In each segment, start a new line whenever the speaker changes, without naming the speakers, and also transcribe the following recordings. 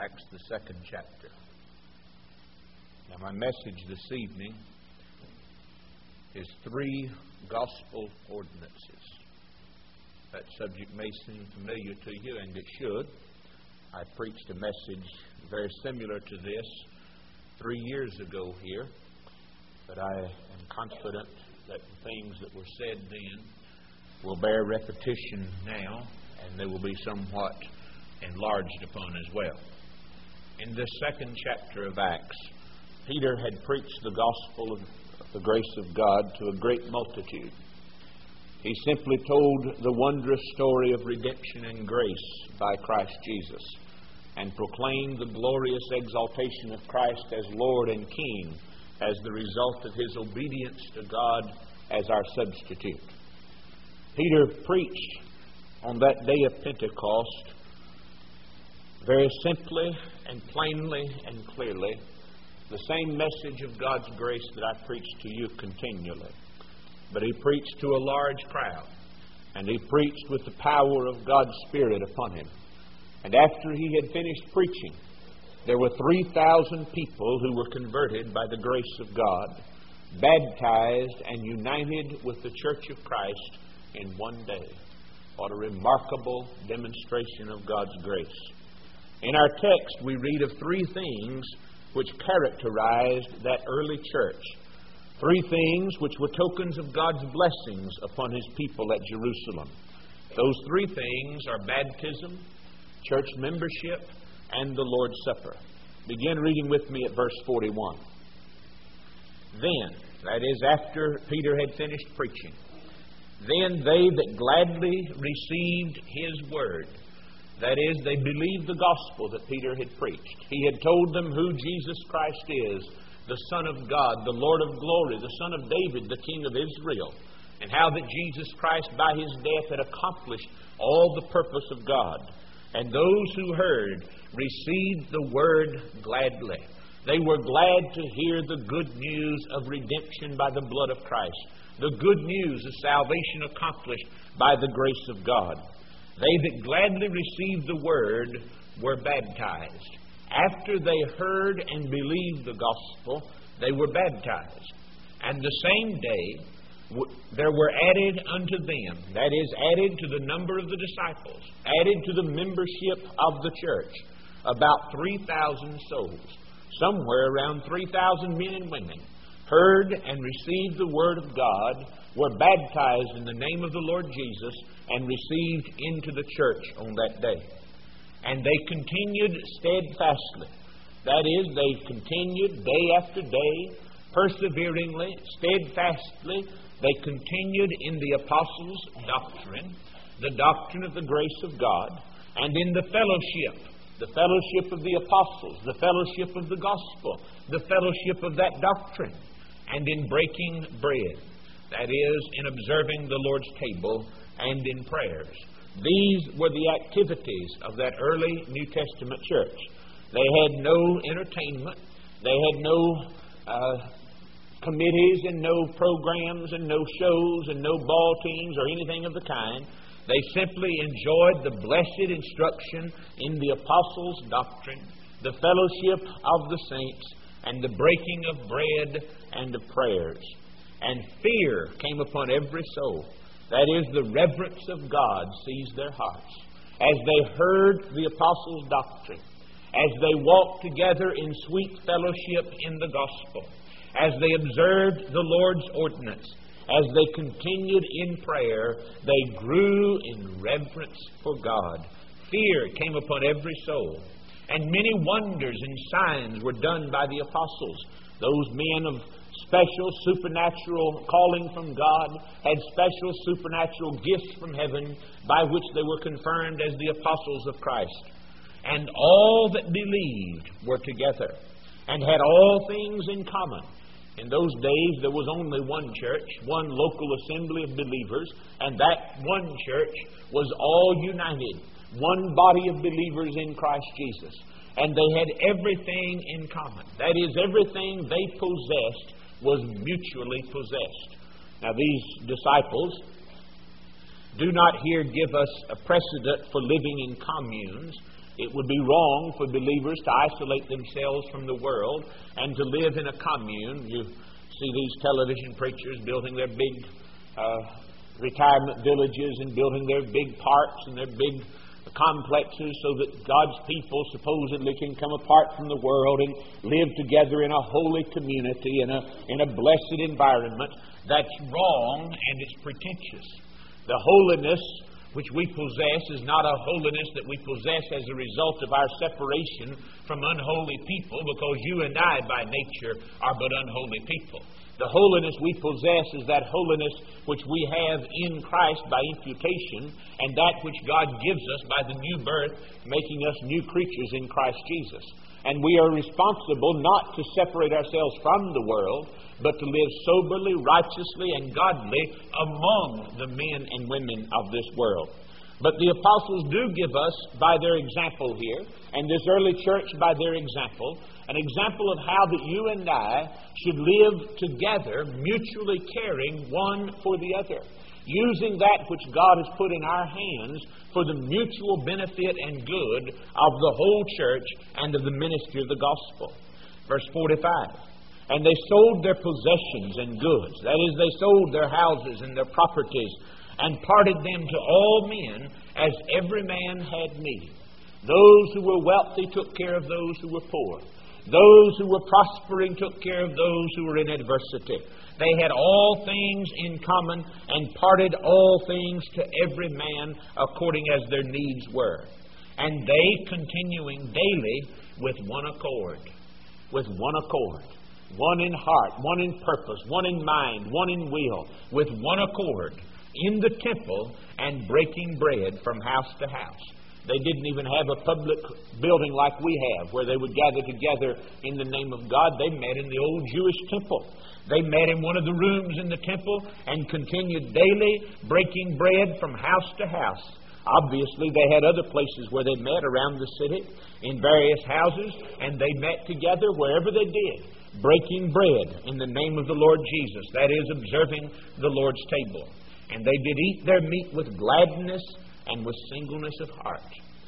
Acts, the second chapter. Now, my message this evening is 3 gospel ordinances. That subject may seem familiar to you, and it should. I preached a message very similar to this 3 years ago here, but I am confident that the things that were said then will bear repetition now, and they will be somewhat enlarged upon as well. In this second chapter of Acts, Peter had preached the gospel of the grace of God to a great multitude. He simply told the wondrous story of redemption and grace by Christ Jesus, and proclaimed the glorious exaltation of Christ as Lord and King as the result of His obedience to God as our substitute. Peter preached on that day of Pentecost very simply and plainly and clearly the same message of God's grace that I preach to you continually. But he preached to a large crowd, and he preached with the power of God's Spirit upon him. And after he had finished preaching, there were 3,000 people who were converted by the grace of God, baptized and united with the Church of Christ in one day. What a remarkable demonstration of God's grace. In our text, we read of 3 things which characterized that early church. 3 things which were tokens of God's blessings upon His people at Jerusalem. Those 3 things are baptism, church membership, and the Lord's Supper. Begin reading with me at verse 41. Then, that is after Peter had finished preaching, then they that gladly received His word, that is, they believed the gospel that Peter had preached. He had told them who Jesus Christ is, the Son of God, the Lord of glory, the Son of David, the King of Israel, and how that Jesus Christ by His death had accomplished all the purpose of God. And those who heard received the word gladly. They were glad to hear the good news of redemption by the blood of Christ, the good news of salvation accomplished by the grace of God. They that gladly received the word were baptized. After they heard and believed the gospel, they were baptized. And the same day there were added unto them, that is, added to the number of the disciples, added to the membership of the church, about 3,000 souls. Somewhere around 3,000 men and women heard and received the word of God, were baptized in the name of the Lord Jesus, and received into the church on that day. And they continued steadfastly. That is, they continued day after day, perseveringly, steadfastly. They continued in the apostles' doctrine, the doctrine of the grace of God, and in the fellowship of the apostles, the fellowship of the gospel, the fellowship of that doctrine, and in breaking bread. That is, in observing the Lord's table and in prayers. These were the activities of that early New Testament church. They had no entertainment. They had no committees and no programs and no shows and no ball teams or anything of the kind. They simply enjoyed the blessed instruction in the apostles' doctrine, the fellowship of the saints, and the breaking of bread and of prayers. And fear came upon every soul. That is, the reverence of God seized their hearts. As they heard the apostles' doctrine, as they walked together in sweet fellowship in the gospel, as they observed the Lord's ordinance, as they continued in prayer, they grew in reverence for God. Fear came upon every soul. And many wonders and signs were done by the apostles. Those men of special supernatural calling from God had special supernatural gifts from heaven by which they were confirmed as the apostles of Christ. And all that believed were together and had all things in common. In those days there was only one church, one local assembly of believers, and that one church was all united, one body of believers in Christ Jesus. And they had everything in common. That is, everything they possessed was mutually possessed. Now, these disciples do not here give us a precedent for living in communes. It would be wrong for believers to isolate themselves from the world and to live in a commune. You see these television preachers building their big retirement villages and building their big parks and their big complexes so that God's people supposedly can come apart from the world and live together in a holy community, in a blessed environment. That's wrong, and it's pretentious. The holiness which we possess is not a holiness that we possess as a result of our separation from unholy people, because you and I by nature are but unholy people. The holiness we possess is that holiness which we have in Christ by imputation, and that which God gives us by the new birth, making us new creatures in Christ Jesus. And we are responsible not to separate ourselves from the world, but to live soberly, righteously, and godly among the men and women of this world. But the apostles do give us, by their example here, and this early church by their example, an example of how that you and I should live together, mutually caring one for the other, using that which God has put in our hands for the mutual benefit and good of the whole church and of the ministry of the gospel. Verse 45. And they sold their possessions and goods. That is, they sold their houses and their properties and parted them to all men as every man had need. Those who were wealthy took care of those who were poor. Those who were prospering took care of those who were in adversity. They had all things in common and parted all things to every man according as their needs were. And they continuing daily with one accord. With one accord. One in heart, one in purpose, one in mind, one in will, with one accord in the temple and breaking bread from house to house. They didn't even have a public building like we have, where they would gather together in the name of God. They met in the old Jewish temple. They met in one of the rooms in the temple and continued daily breaking bread from house to house. Obviously, they had other places where they met around the city, in various houses, and they met together wherever they did, breaking bread in the name of the Lord Jesus. That is, observing the Lord's table. And they did eat their meat with gladness and with singleness of heart.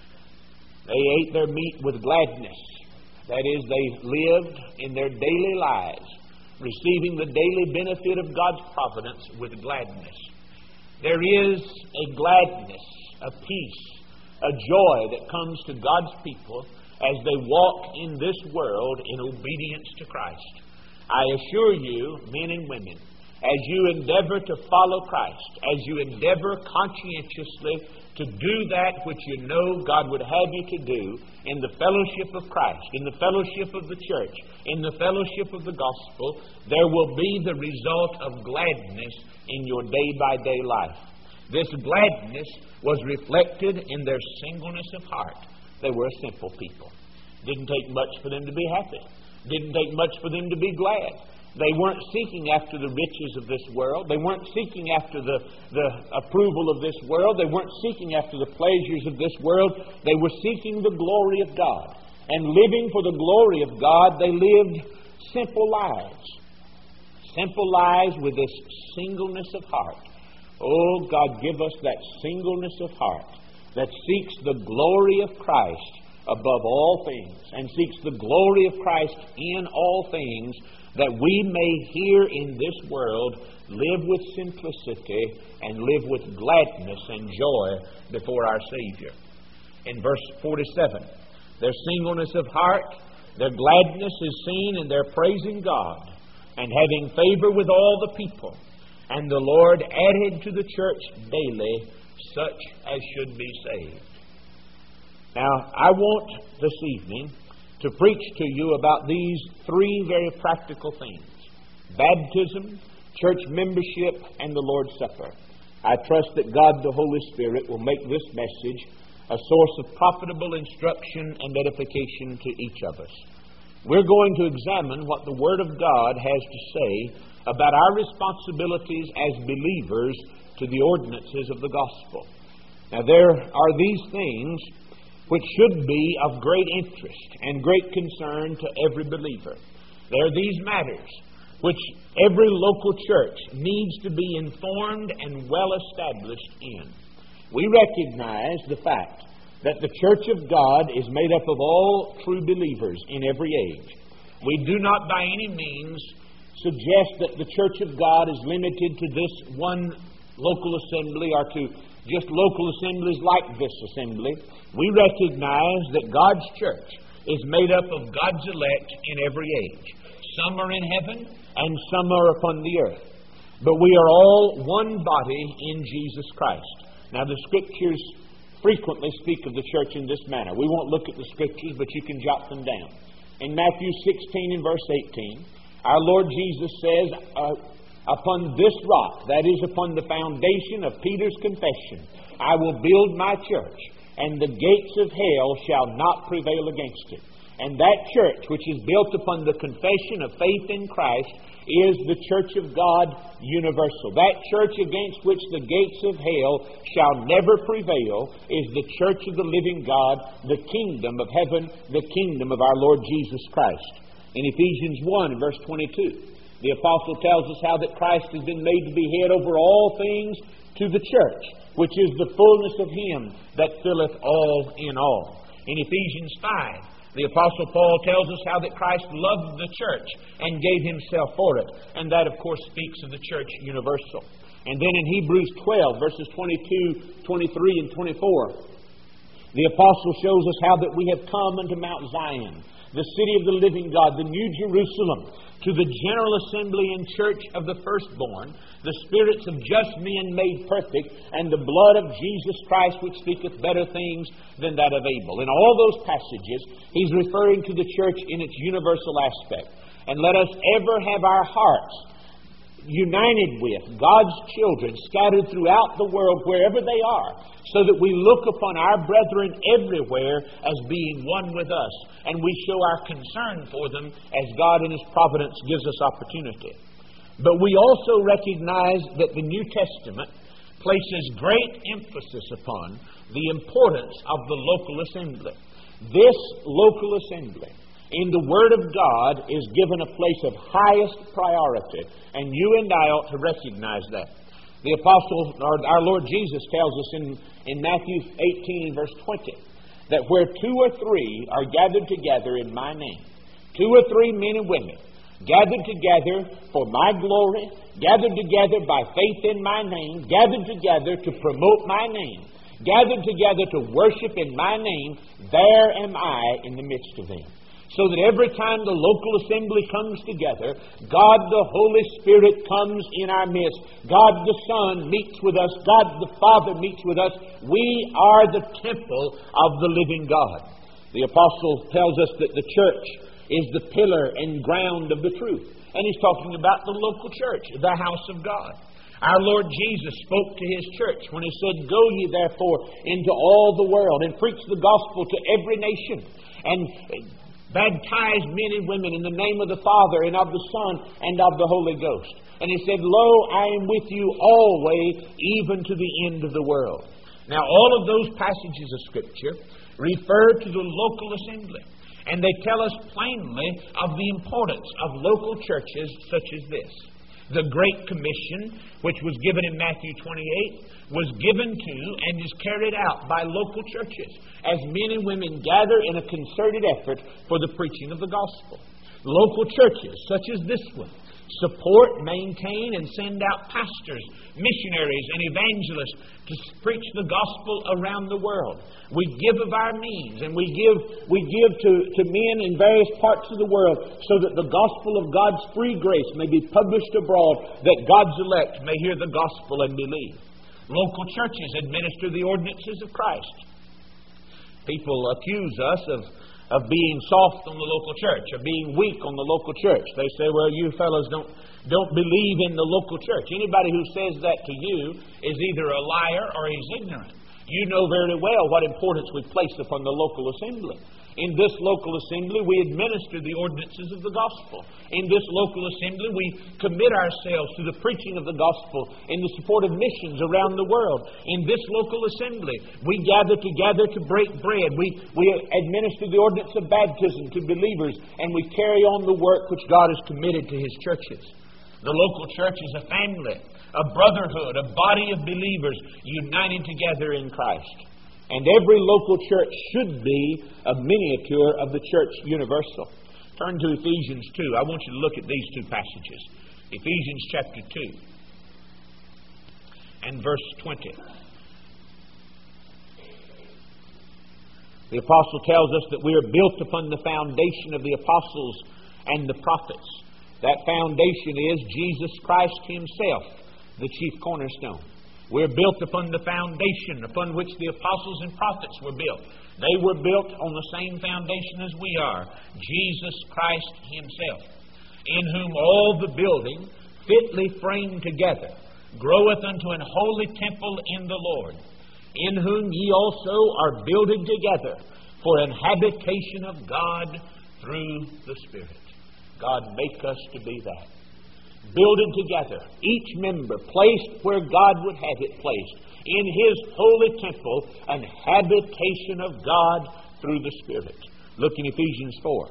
They ate their meat with gladness. That is, they lived in their daily lives, receiving the daily benefit of God's providence with gladness. There is a gladness, a peace, a joy that comes to God's people as they walk in this world in obedience to Christ. I assure you, men and women, as you endeavor to follow Christ, as you endeavor conscientiously to do that which you know God would have you to do in the fellowship of Christ, in the fellowship of the church, in the fellowship of the gospel, there will be the result of gladness in your day-by-day life. This gladness was reflected in their singleness of heart. They were a simple people. Didn't take much for them to be happy. Didn't take much for them to be glad. They weren't seeking after the riches of this world. They weren't seeking after the approval of this world. They weren't seeking after the pleasures of this world. They were seeking the glory of God. And living for the glory of God, they lived simple lives. Simple lives with this singleness of heart. Oh, God, give us that singleness of heart that seeks the glory of Christ above all things, and seeks the glory of Christ in all things, that we may here in this world live with simplicity and live with gladness and joy before our Savior. In verse 47, their singleness of heart, their gladness is seen in their praising God and having favor with all the people. And the Lord added to the church daily such as should be saved. Now, I want this evening to preach to you about these three very practical things: baptism, church membership, and the Lord's Supper. I trust that God the Holy Spirit will make this message a source of profitable instruction and edification to each of us. We're going to examine what the Word of God has to say about our responsibilities as believers to the ordinances of the gospel. Now, there are these things which should be of great interest and great concern to every believer. There are these matters which every local church needs to be informed and well established in. We recognize the fact that the church of God is made up of all true believers in every age. We do not by any means suggest that the church of God is limited to this one local assembly or to just local assemblies like this assembly. We recognize that God's church is made up of God's elect in every age. Some are in heaven and some are upon the earth. But we are all one body in Jesus Christ. Now the Scriptures frequently speak of the church in this manner. We won't look at the Scriptures, but you can jot them down. In Matthew 16 and verse 18, our Lord Jesus says, upon this rock, that is upon the foundation of Peter's confession, I will build my church, and the gates of hell shall not prevail against it. And that church, which is built upon the confession of faith in Christ, is the church of God universal. That church against which the gates of hell shall never prevail is the church of the living God, the kingdom of heaven, the kingdom of our Lord Jesus Christ. In Ephesians 1, verse 22, the apostle tells us how that Christ has been made to be head over all things to the church, which is the fullness of Him that filleth all in all. In Ephesians 5, the Apostle Paul tells us how that Christ loved the church and gave Himself for it. And that, of course, speaks of the church universal. And then in Hebrews 12, verses 22, 23, and 24, the Apostle shows us how that we have come unto Mount Zion, the city of the living God, the New Jerusalem, to the general assembly and church of the firstborn, the spirits of just men made perfect, and the blood of Jesus Christ, which speaketh better things than that of Abel. In all those passages, he's referring to the church in its universal aspect. And let us ever have our hearts united with God's children scattered throughout the world, wherever they are, so that we look upon our brethren everywhere as being one with us, and we show our concern for them as God in His providence gives us opportunity. But we also recognize that the New Testament places great emphasis upon the importance of the local assembly. This local assembly in the Word of God is given a place of highest priority, and you and I ought to recognize that. The Apostle, or our Lord Jesus tells us in Matthew 18 verse 20, that where two or three are gathered together in my name, two or three men and women, gathered together for my glory, gathered together by faith in my name, gathered together to promote my name, gathered together to worship in my name, there am I in the midst of them. So that every time the local assembly comes together, God the Holy Spirit comes in our midst. God the Son meets with us. God the Father meets with us. We are the temple of the living God. The Apostle tells us that the church is the pillar and ground of the truth. And he's talking about the local church, the house of God. Our Lord Jesus spoke to His church when He said, Go ye therefore into all the world and preach the gospel to every nation, and baptize men and women in the name of the Father and of the Son and of the Holy Ghost. And He said, Lo, I am with you always, even to the end of the world. Now, all of those passages of Scripture refer to the local assembly. And they tell us plainly of the importance of local churches such as this. The Great Commission, which was given in Matthew 28, was given to and is carried out by local churches as men and women gather in a concerted effort for the preaching of the gospel. Local churches, such as this one, support, maintain, and send out pastors, missionaries, and evangelists to preach the gospel around the world. We give of our means, and we give to men in various parts of the world so that the gospel of God's free grace may be published abroad, that God's elect may hear the gospel and believe. Local churches administer the ordinances of Christ. People accuse us of being soft on the local church, of being weak on the local church. They say, well, you fellows don't believe in the local church. Anybody who says that to you is either a liar or he's ignorant. You know very well what importance we place upon the local assembly. In this local assembly, we administer the ordinances of the gospel. In this local assembly, we commit ourselves to the preaching of the gospel in the support of missions around the world. In this local assembly, we gather together to break bread. We administer the ordinance of baptism to believers, and we carry on the work which God has committed to His churches. The local church is a family, a brotherhood, a body of believers united together in Christ. And every local church should be a miniature of the church universal. Turn to Ephesians 2. I want you to look at these two passages. Ephesians chapter 2 and verse 20. The apostle tells us that we are built upon the foundation of the apostles and the prophets. That foundation is Jesus Christ Himself, the chief cornerstone. We're built upon the foundation upon which the apostles and prophets were built. They were built on the same foundation as we are, Jesus Christ Himself, in whom all the building, fitly framed together, groweth unto an holy temple in the Lord, in whom ye also are builded together for an habitation of God through the Spirit. God make us to be that. Builded together, each member placed where God would have it placed, in His holy temple, an habitation of God through the Spirit. Look in Ephesians 4.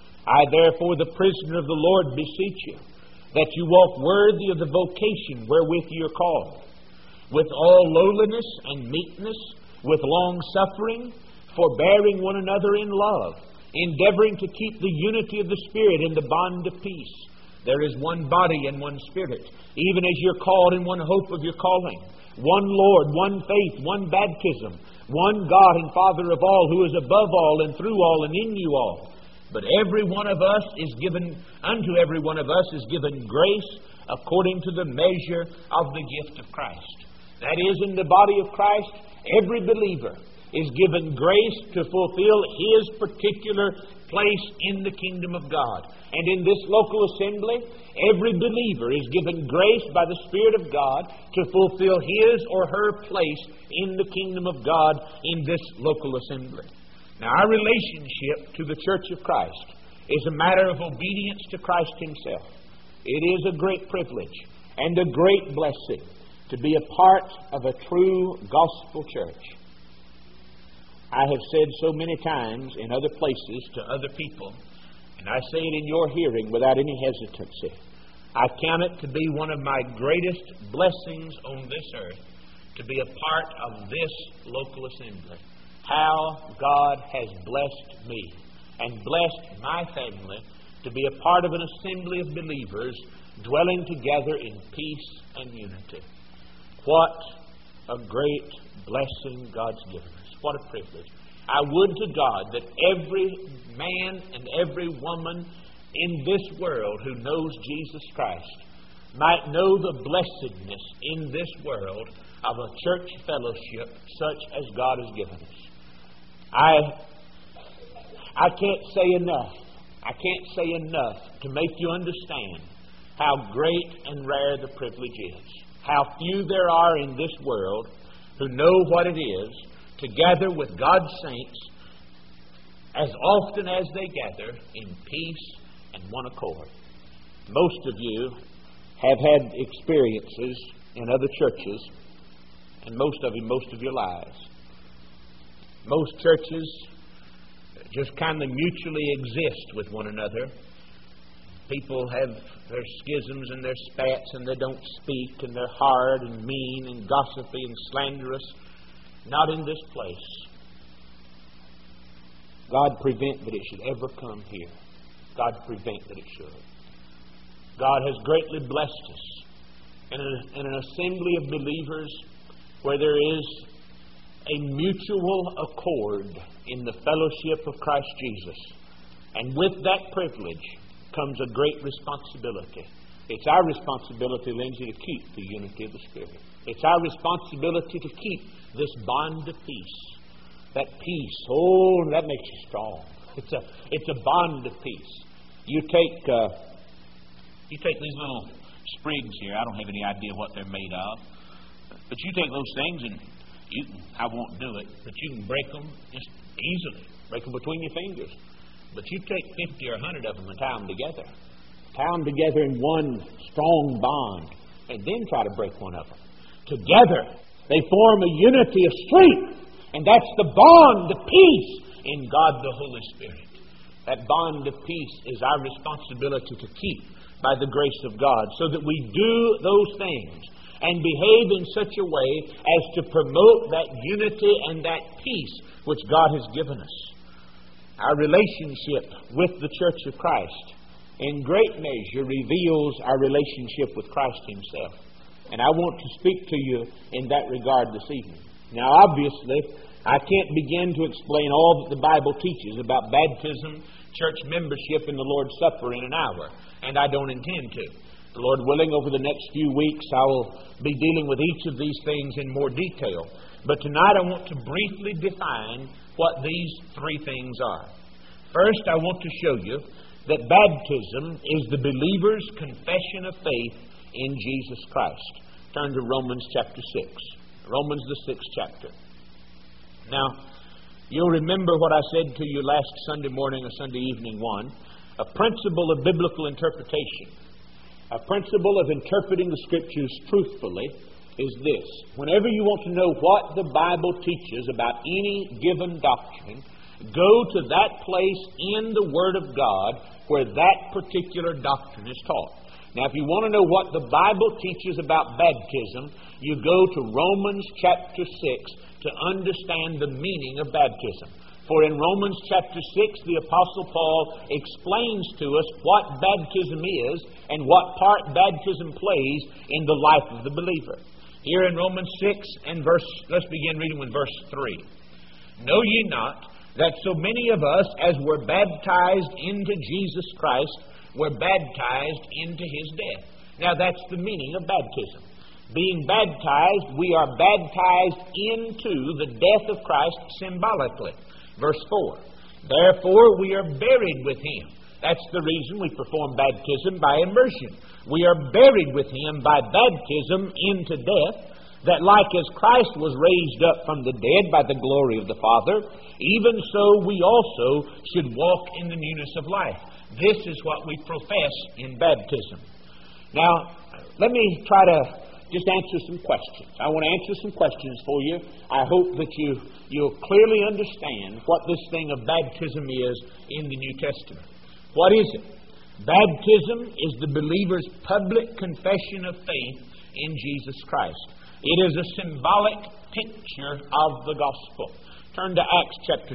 I therefore, the prisoner of the Lord, beseech you, that you walk worthy of the vocation wherewith you are called, with all lowliness and meekness, with long suffering, forbearing one another in love, endeavoring to keep the unity of the Spirit in the bond of peace. There is one body and one Spirit, even as you're called in one hope of your calling, one Lord, one faith, one baptism, one God and Father of all, who is above all and through all and in you all. But every one of us is given, unto every one of us is given grace according to the measure of the gift of Christ. That is, in the body of Christ, every believer is given grace to fulfill his particular place in the kingdom of God. And in this local assembly, every believer is given grace by the Spirit of God to fulfill his or her place in the kingdom of God in this local assembly. Now, our relationship to the Church of Christ is a matter of obedience to Christ Himself. It is a great privilege and a great blessing to be a part of a true gospel church. I have said so many times in other places to other people, and I say it in your hearing without any hesitancy, I count it to be one of my greatest blessings on this earth to be a part of this local assembly. How God has blessed me and blessed my family to be a part of an assembly of believers dwelling together in peace and unity. What a great blessing God's given us. What a privilege. I would to God that every man and every woman in this world who knows Jesus Christ might know the blessedness in this world of a church fellowship such as God has given us. I can't say enough. I can't say enough to make you understand how great and rare the privilege is. How few there are in this world who know what it is to gather with God's saints as often as they gather in peace and one accord. Most of you have had experiences in other churches, and most of your lives. Most churches just kind of mutually exist with one another. People have their schisms and their spats, and they don't speak, and they're hard and mean and gossipy and slanderous. Not in this place. God prevent that it should ever come here. God prevent that it should. God has greatly blessed us in an assembly of believers where there is a mutual accord in the fellowship of Christ Jesus. And with that privilege comes a great responsibility. It's our responsibility, Lindsay, to keep the unity of the Spirit. It's our responsibility to keep this bond of peace. That peace, oh, that makes you strong. It's a bond of peace. You take these little sprigs here. I don't have any idea what they're made of. But you take those things and I won't do it, but you can break them just easily. Break them between your fingers. But you take 50 or 100 of them and tie them together. Tie them together in one strong bond, and then try to break one of them. Together, they form a unity of strength, and that's the bond of peace in God the Holy Spirit. That bond of peace is our responsibility to keep by the grace of God, so that we do those things and behave in such a way as to promote that unity and that peace which God has given us. Our relationship with the Church of Christ in great measure reveals our relationship with Christ Himself. And I want to speak to you in that regard this evening. Now, obviously, I can't begin to explain all that the Bible teaches about baptism, church membership, and the Lord's Supper in an hour, and I don't intend to. The Lord willing, over the next few weeks, I will be dealing with each of these things in more detail. But tonight I want to briefly define what these three things are. First, I want to show you that baptism is the believer's confession of faith in Jesus Christ. Turn to Romans chapter 6. Romans the 6th chapter. Now, you'll remember what I said to you last Sunday morning or Sunday evening one. A principle of biblical interpretation, a principle of interpreting the Scriptures truthfully is this. Whenever you want to know what the Bible teaches about any given doctrine, go to that place in the Word of God where that particular doctrine is taught. Now, if you want to know what the Bible teaches about baptism, you go to Romans chapter 6 to understand the meaning of baptism. For in Romans chapter 6, the Apostle Paul explains to us what baptism is and what part baptism plays in the life of the believer. Here in Romans 6 and let's begin reading with verse 3. Know ye not that so many of us as were baptized into Jesus Christ were baptized into His death? Now that's the meaning of baptism. Being baptized, we are baptized into the death of Christ symbolically. Verse 4. Therefore we are buried with Him. That's the reason we perform baptism by immersion. We are buried with Him by baptism into death, that like as Christ was raised up from the dead by the glory of the Father, even so we also should walk in the newness of life. This is what we profess in baptism. Now, let me try to just answer some questions. I want to answer some questions for you. I hope that you'll clearly understand what this thing of baptism is in the New Testament. What is it? Baptism is the believer's public confession of faith in Jesus Christ. It is a symbolic picture of the gospel. Turn to Acts chapter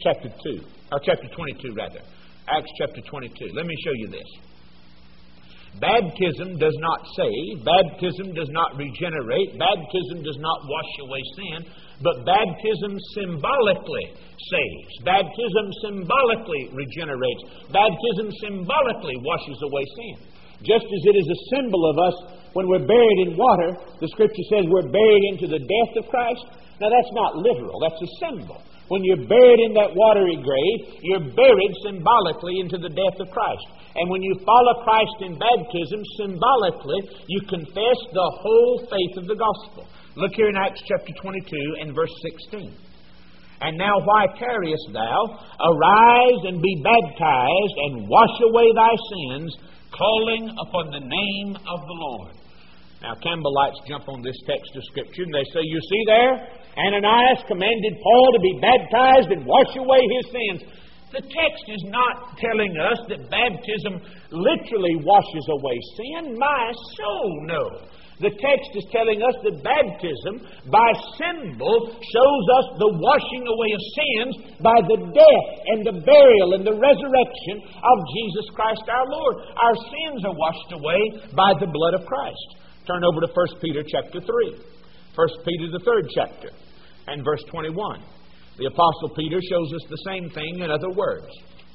22 rather. Acts chapter 22. Let me show you this. Baptism does not save. Baptism does not regenerate. Baptism does not wash away sin. But baptism symbolically saves. Baptism symbolically regenerates. Baptism symbolically washes away sin. Just as it is a symbol of us when we're buried in water, the Scripture says we're buried into the death of Christ. Now that's not literal. That's a symbol. When you're buried in that watery grave, you're buried symbolically into the death of Christ. And when you follow Christ in baptism, symbolically, you confess the whole faith of the gospel. Look here in Acts chapter 22 and verse 16. And now why tarriest thou? Arise and be baptized and wash away thy sins, calling upon the name of the Lord. Now, Campbellites jump on this text of Scripture and they say, you see there, Ananias commanded Paul to be baptized and wash away his sins. The text is not telling us that baptism literally washes away sin. My soul, no. The text is telling us that baptism, by symbol, shows us the washing away of sins by the death and the burial and the resurrection of Jesus Christ our Lord. Our sins are washed away by the blood of Christ. Turn over to 1 Peter chapter 3. 1 Peter the 3rd chapter and verse 21. The Apostle Peter shows us the same thing in other words.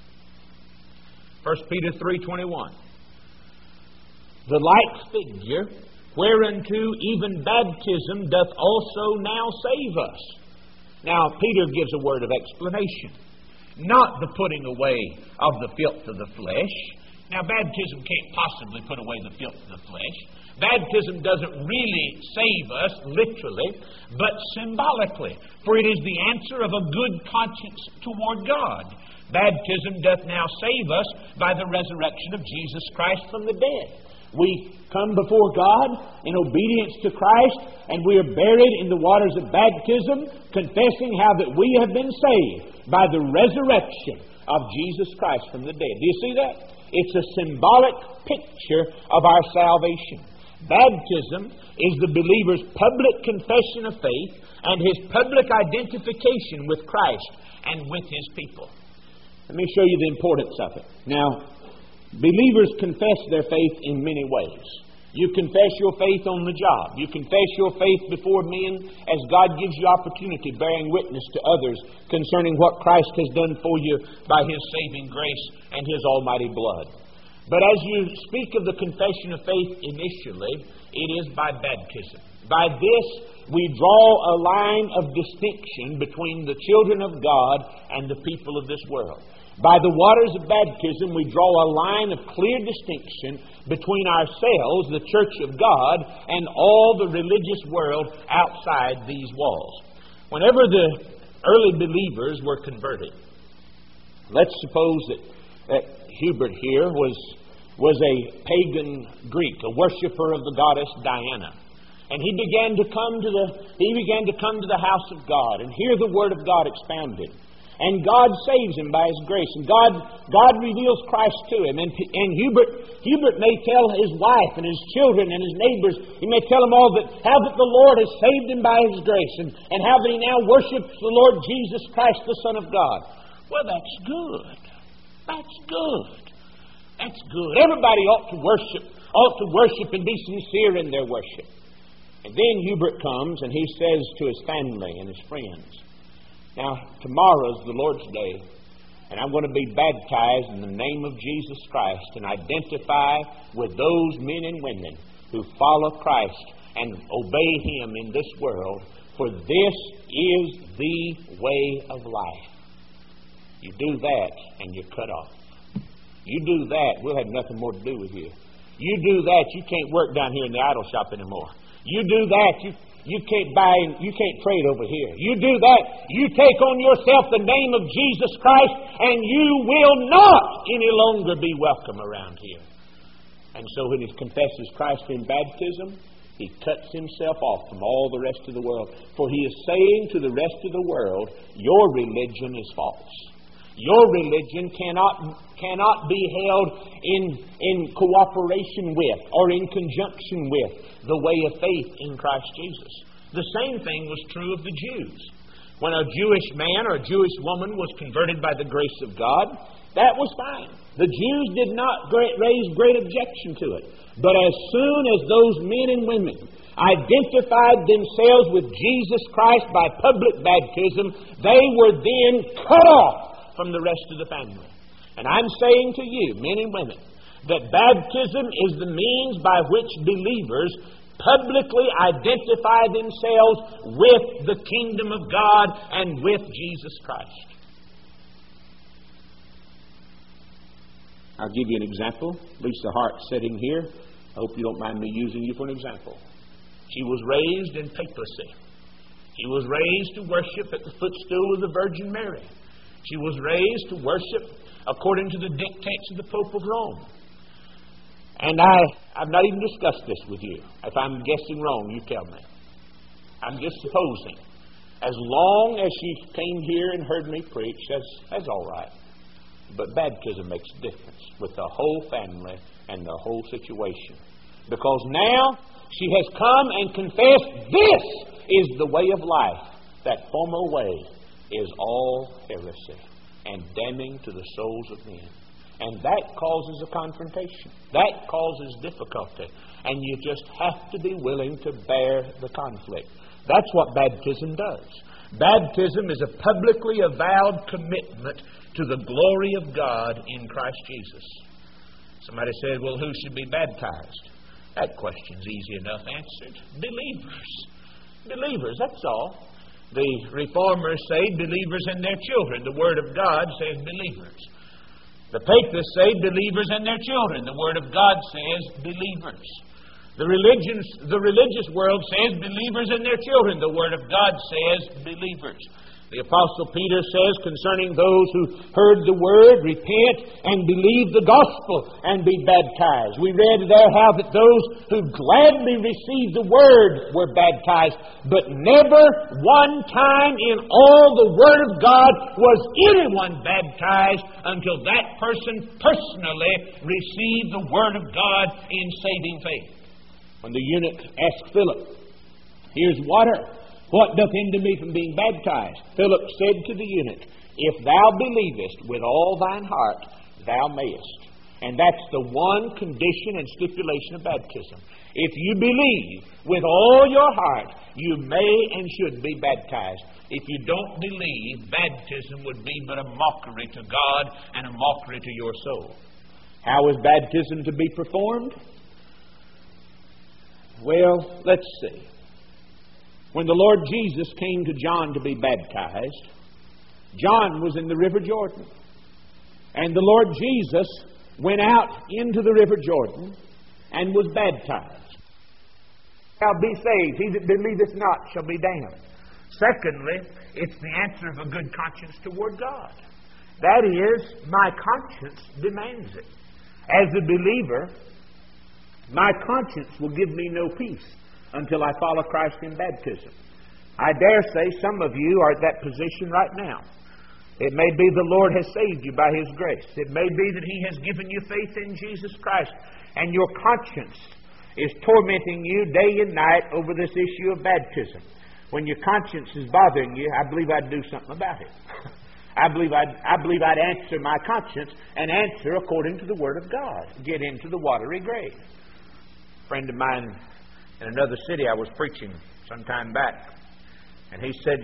1 Peter 3:21. The like figure whereunto even baptism doth also now save us. Now, Peter gives a word of explanation. Not the putting away of the filth of the flesh. Now, baptism can't possibly put away the filth of the flesh. Baptism doesn't really save us, literally, but symbolically. For it is the answer of a good conscience toward God. Baptism doth now save us by the resurrection of Jesus Christ from the dead. We come before God in obedience to Christ, and we are buried in the waters of baptism, confessing how that we have been saved by the resurrection of Jesus Christ from the dead. Do you see that? It's a symbolic picture of our salvation. Baptism is the believer's public confession of faith and his public identification with Christ and with His people. Let me show you the importance of it. Now, believers confess their faith in many ways. You confess your faith on the job. You confess your faith before men as God gives you opportunity, bearing witness to others concerning what Christ has done for you by His saving grace and His almighty blood. But as you speak of the confession of faith initially, it is by baptism. By this, we draw a line of distinction between the children of God and the people of this world. By the waters of baptism, we draw a line of clear distinction between ourselves, the church of God, and all the religious world outside these walls. Whenever the early believers were converted, let's suppose that Hubert here was a pagan Greek, a worshiper of the goddess Diana. And he began to come to the house of God and hear the Word of God expounded. And God saves him by His grace. And God reveals Christ to him. And Hubert may tell his wife and his children and his neighbors, he may tell them all how that the Lord has saved him by His grace, and how that he now worships the Lord Jesus Christ, the Son of God. Well, that's good. That's good. That's good. Everybody ought to worship and be sincere in their worship. And then Hubert comes and he says to his family and his friends, now, tomorrow's the Lord's Day, and I'm going to be baptized in the name of Jesus Christ and identify with those men and women who follow Christ and obey Him in this world, for this is the way of life. You do that and you're cut off. You do that, we'll have nothing more to do with you. You do that, you can't work down here in the idol shop anymore. You do that, you can't trade over here. You do that, you take on yourself the name of Jesus Christ, and you will not any longer be welcome around here. And so when he confesses Christ in baptism, he cuts himself off from all the rest of the world. For he is saying to the rest of the world, your religion is false. Your religion cannot be held in cooperation with or in conjunction with the way of faith in Christ Jesus. The same thing was true of the Jews. When a Jewish man or a Jewish woman was converted by the grace of God, that was fine. The Jews did not raise great objection to it. But as soon as those men and women identified themselves with Jesus Christ by public baptism, they were then cut off from the rest of the family. And I'm saying to you, men and women, that baptism is the means by which believers publicly identify themselves with the kingdom of God and with Jesus Christ. I'll give you an example. Lisa Hart sitting here. I hope you don't mind me using you for an example. She was raised in papacy. She was raised to worship at the footstool of the Virgin Mary. She was raised to worship according to the dictates of the Pope of Rome. And I've not even discussed this with you. If I'm guessing wrong, you tell me. I'm just supposing. As long as she came here and heard me preach, that's all right. But baptism makes a difference with the whole family and the whole situation. Because now she has come and confessed, this is the way of life. That former way is all heresy and damning to the souls of men. And that causes a confrontation. That causes difficulty. And you just have to be willing to bear the conflict. That's what baptism does. Baptism is a publicly avowed commitment to the glory of God in Christ Jesus. Somebody said, well, who should be baptized? That question's easy enough answered. Believers. Believers, that's all. The reformers say believers and their children. The Word of God says believers. The papists say believers and their children. The Word of God says believers. The religious world says believers and their children. The Word of God says believers. The Apostle Peter says concerning those who heard the Word, repent and believe the gospel and be baptized. We read there how that those who gladly received the Word were baptized, but never one time in all the Word of God was anyone baptized until that person personally received the Word of God in saving faith. When the eunuch asked Philip, "Here's water. What doth hinder me from being baptized?" Philip said to the eunuch, "If thou believest with all thine heart, thou mayest." And that's the one condition and stipulation of baptism. If you believe with all your heart, you may and should be baptized. If you don't believe, baptism would be but a mockery to God and a mockery to your soul. How is baptism to be performed? Well, let's see. When the Lord Jesus came to John to be baptized, John was in the River Jordan. And the Lord Jesus went out into the River Jordan and was baptized. Shall be saved. He that believeth not shall be damned. Secondly, it's the answer of a good conscience toward God. That is, my conscience demands it. As a believer, my conscience will give me no peace until I follow Christ in baptism. I dare say some of you are at that position right now. It may be the Lord has saved you by His grace. It may be that He has given you faith in Jesus Christ, and your conscience is tormenting you day and night over this issue of baptism. When your conscience is bothering you, I believe I'd do something about it. I believe I'd answer my conscience and answer according to the Word of God. Get into the watery grave. A friend of mine in another city, I was preaching some time back, and he said,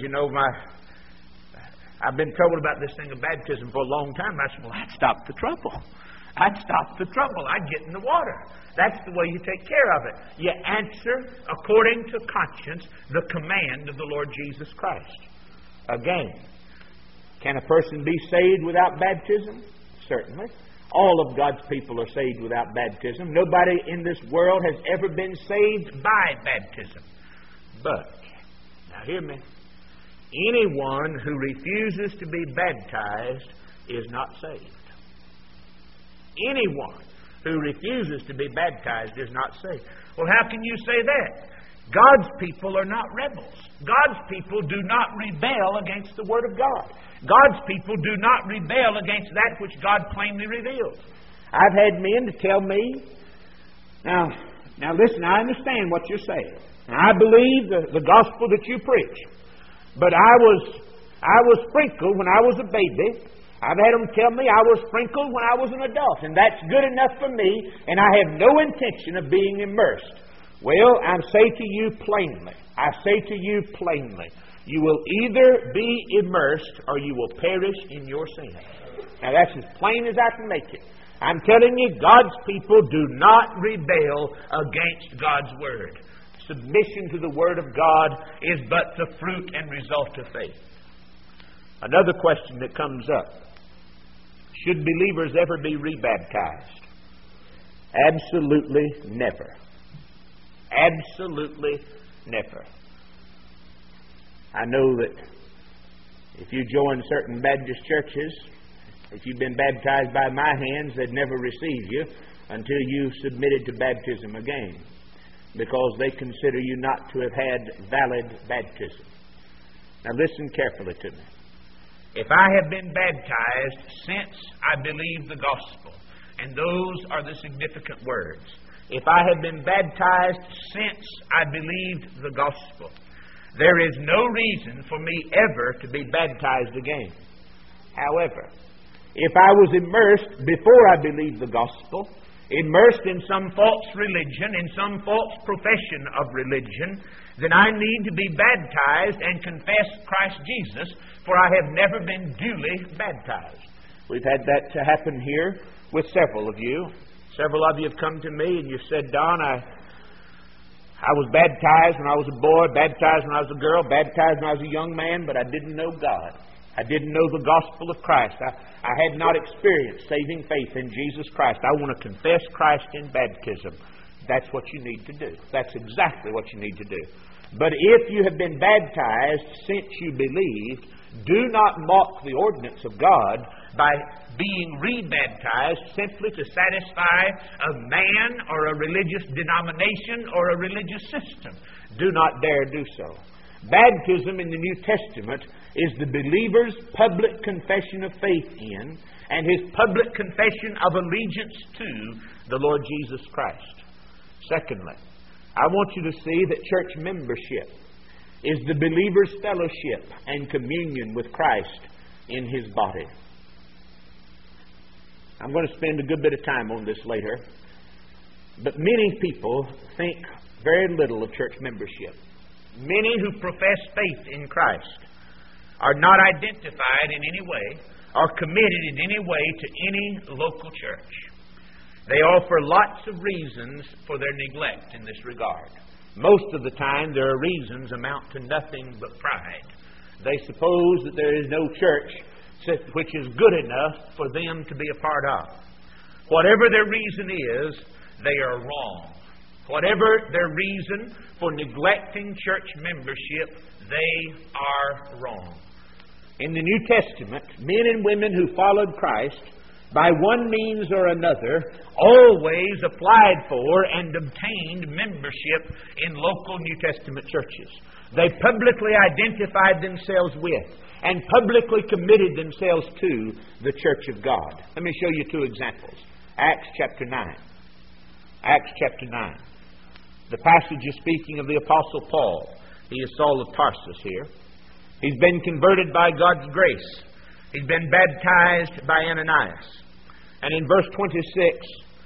I've been troubled about this thing of baptism for a long time. I said, well, I'd stop the trouble. I'd get in the water. That's the way you take care of it. You answer, according to conscience, the command of the Lord Jesus Christ. Again, can a person be saved without baptism? Certainly. All of God's people are saved without baptism. Nobody in this world has ever been saved by baptism. But, now hear me, anyone who refuses to be baptized is not saved. Anyone who refuses to be baptized is not saved. Well, how can you say that? God's people are not rebels. God's people do not rebel against the Word of God. God's people do not rebel against that which God plainly reveals. I've had men to tell me, now listen, I understand what you're saying. I believe the gospel that you preach. But I was sprinkled when I was a baby. I've had them tell me I was sprinkled when I was an adult, and that's good enough for me, and I have no intention of being immersed. Well, I say to you plainly, you will either be immersed or you will perish in your sin. Now that's as plain as I can make it. I'm telling you, God's people do not rebel against God's Word. Submission to the Word of God is but the fruit and result of faith. Another question that comes up: should believers ever be rebaptized? Absolutely never. Absolutely never. I know that if you join certain Baptist churches, if you've been baptized by my hands, they'd never receive you until you submitted to baptism again, because they consider you not to have had valid baptism. Now listen carefully to me. If I have been baptized since I believe the gospel, and those are the significant words, if I have been baptized since I believed the gospel, there is no reason for me ever to be baptized again. However, if I was immersed before I believed the gospel, immersed in some false religion, in some false profession of religion, then I need to be baptized and confess Christ Jesus, for I have never been duly baptized. We've had that to happen here with several of you. Several of you have come to me and you've said, Don, I was baptized when I was a boy, baptized when I was a girl, baptized when I was a young man, but I didn't know God. I didn't know the gospel of Christ. I had not experienced saving faith in Jesus Christ. I want to confess Christ in baptism. That's what you need to do. That's exactly what you need to do. But if you have been baptized since you believed, do not mock the ordinance of God by being rebaptized simply to satisfy a man or a religious denomination or a religious system. Do not dare do so. Baptism in the New Testament is the believer's public confession of faith in and his public confession of allegiance to the Lord Jesus Christ. Secondly, I want you to see that church membership is the believer's fellowship and communion with Christ in His body. I'm going to spend a good bit of time on this later, but many people think very little of church membership. Many who profess faith in Christ are not identified in any way or committed in any way to any local church. They offer lots of reasons for their neglect in this regard. Most of the time, their reasons amount to nothing but pride. They suppose that there is no church which is good enough for them to be a part of. Whatever their reason is, they are wrong. Whatever their reason for neglecting church membership, they are wrong. In the New Testament, men and women who followed Christ, by one means or another, always applied for and obtained membership in local New Testament churches. They publicly identified themselves with and publicly committed themselves to the church of God. Let me show you two examples. Acts chapter 9. Acts chapter 9. The passage is speaking of the Apostle Paul. He is Saul of Tarsus here. He's been converted by God's grace. He's been baptized by Ananias. And in verse 26,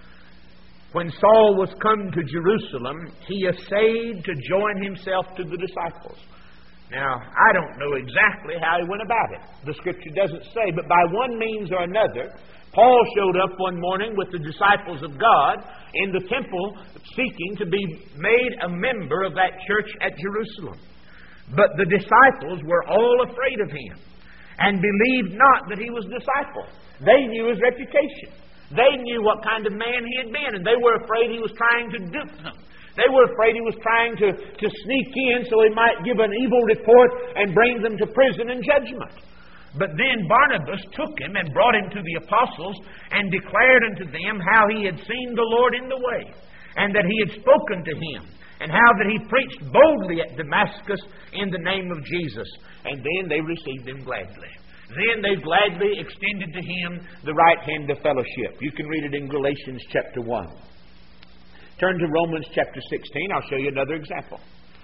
when Saul was come to Jerusalem, he essayed to join himself to the disciples. Now, I don't know exactly how he went about it. The Scripture doesn't say, but by one means or another, Paul showed up one morning with the disciples of God in the temple seeking to be made a member of that church at Jerusalem. But the disciples were all afraid of him and believed not that he was a disciple. They knew his reputation. They knew what kind of man he had been, and they were afraid he was trying to dupe them. They were afraid he was trying to sneak in so he might give an evil report and bring them to prison and judgment. But then Barnabas took him and brought him to the apostles and declared unto them how he had seen the Lord in the way, and that he had spoken to him, and how that he preached boldly at Damascus in the name of Jesus. And then they received him gladly. Then they gladly extended to him the right hand of fellowship. You can read it in Galatians chapter 1. Turn to Romans chapter 16. I'll show you another example.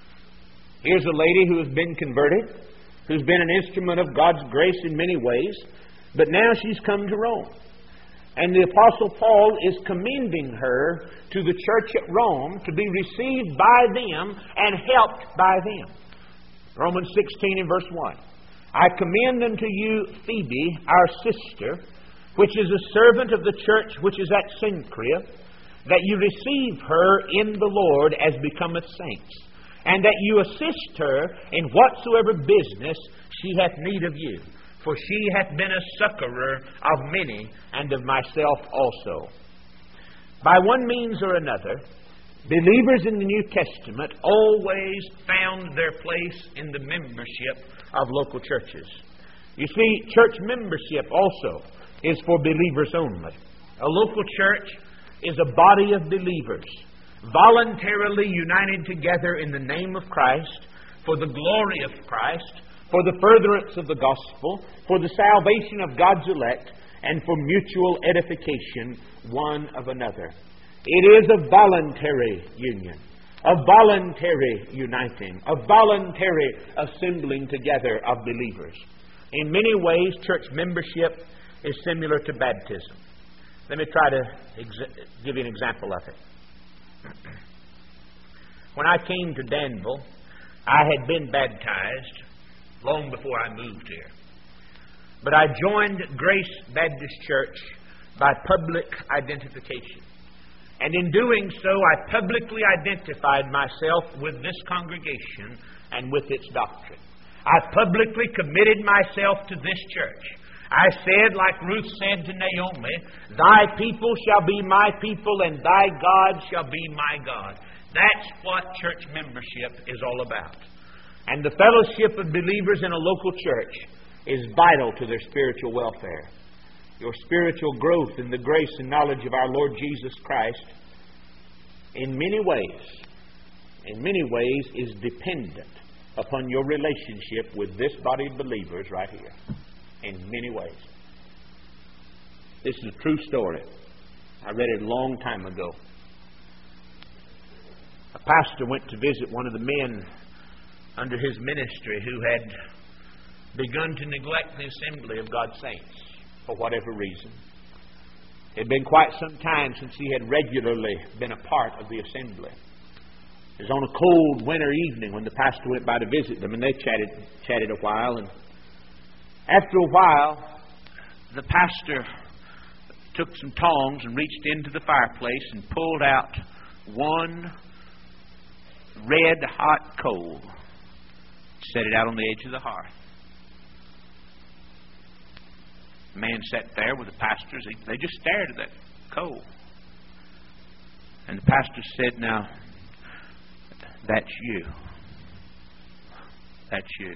Here's a lady who has been converted, who's been an instrument of God's grace in many ways, but now she's come to Rome. And the Apostle Paul is commending her to the church at Rome to be received by them and helped by them. Romans 16 and verse 1. I commend unto you Phoebe, our sister, which is a servant of the church which is at Cenchrea, that you receive her in the Lord as becometh saints, and that you assist her in whatsoever business she hath need of you. For she hath been a succorer of many, and of myself also. By one means or another, believers in the New Testament always found their place in the membership of local churches. You see, church membership also is for believers only. A local church is a body of believers voluntarily united together in the name of Christ, for the glory of Christ, for the furtherance of the gospel, for the salvation of God's elect, and for mutual edification one of another. It is a voluntary union, a voluntary uniting, a voluntary assembling together of believers. In many ways, church membership is similar to baptism. Let me try to give you an example of it. When I came to Danville, I had been baptized long before I moved here. But I joined Grace Baptist Church by public identification. And in doing so, I publicly identified myself with this congregation and with its doctrine. I publicly committed myself to this church. I said, like Ruth said to Naomi, thy people shall be my people, and thy God shall be my God. That's what church membership is all about. And the fellowship of believers in a local church is vital to their spiritual welfare. Your spiritual growth in the grace and knowledge of our Lord Jesus Christ, in many ways, is dependent upon your relationship with this body of believers right here. In many ways. This is a true story. I read it a long time ago. A pastor went to visit one of the men under his ministry who had begun to neglect the assembly of God's saints for whatever reason. It had been quite some time since he had regularly been a part of the assembly. It was on a cold winter evening when the pastor went by to visit them, and they chatted a while. And after a while, the pastor took some tongs and reached into the fireplace and pulled out one red-hot coal, set it out on the edge of the hearth. The man sat there with the pastors. They just stared at that coal. And the pastor said, "Now, that's you. That's you.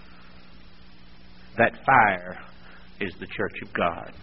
That fire is the church of God."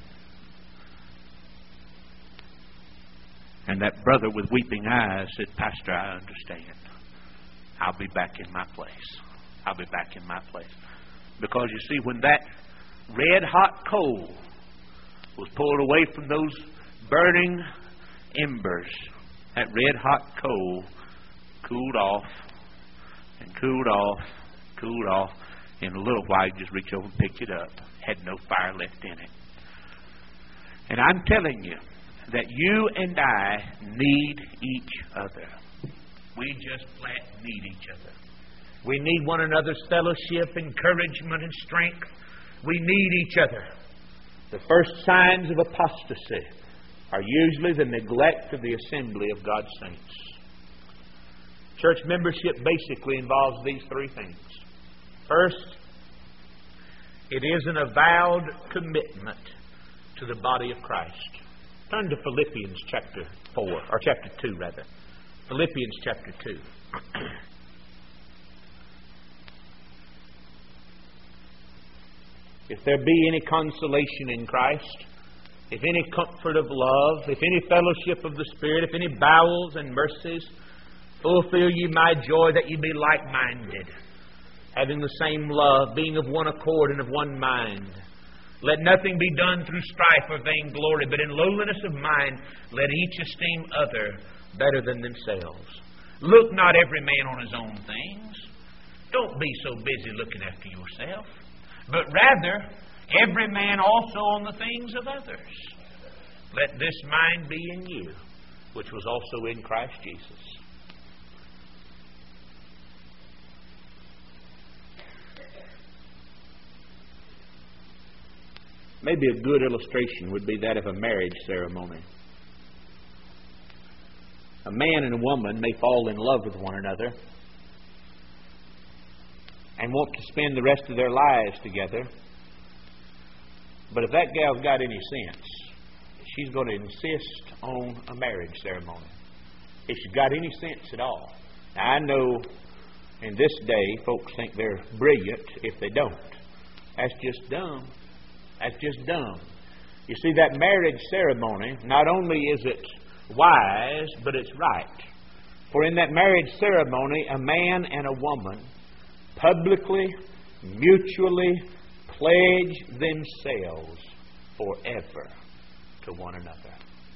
And that brother with weeping eyes said, "Pastor, I understand. I'll be back in my place. I'll be back in my place." Because you see, when that red-hot coal was pulled away from those burning embers, that red-hot coal cooled off and cooled off, cooled off. In a little while, you just reach over and pick it up. Had no fire left in it. And I'm telling you that you and I need each other. We just flat need each other. We need one another's fellowship, encouragement, and strength. We need each other. The first signs of apostasy are usually the neglect of the assembly of God's saints. Church membership basically involves these three things. First, it is an avowed commitment to the body of Christ. Turn to Philippians chapter 4, or chapter 2 rather. Philippians chapter 2. If there be any consolation in Christ, if any comfort of love, if any fellowship of the Spirit, if any bowels and mercies, fulfill ye my joy that ye be like-minded, having the same love, being of one accord and of one mind. Let nothing be done through strife or vainglory, but in lowliness of mind let each esteem other better than themselves. Look not every man on his own things. Don't be so busy looking after yourself, but rather every man also on the things of others. Let this mind be in you, which was also in Christ Jesus. Maybe a good illustration would be that of a marriage ceremony. A man and a woman may fall in love with one another and want to spend the rest of their lives together. But if that gal's got any sense, she's going to insist on a marriage ceremony. If she's got any sense at all. Now, I know in this day folks think they're brilliant if they don't. That's just dumb. That's just dumb. You see, that marriage ceremony, not only is it wise, but it's right. For in that marriage ceremony, a man and a woman publicly, mutually pledge themselves forever to one another.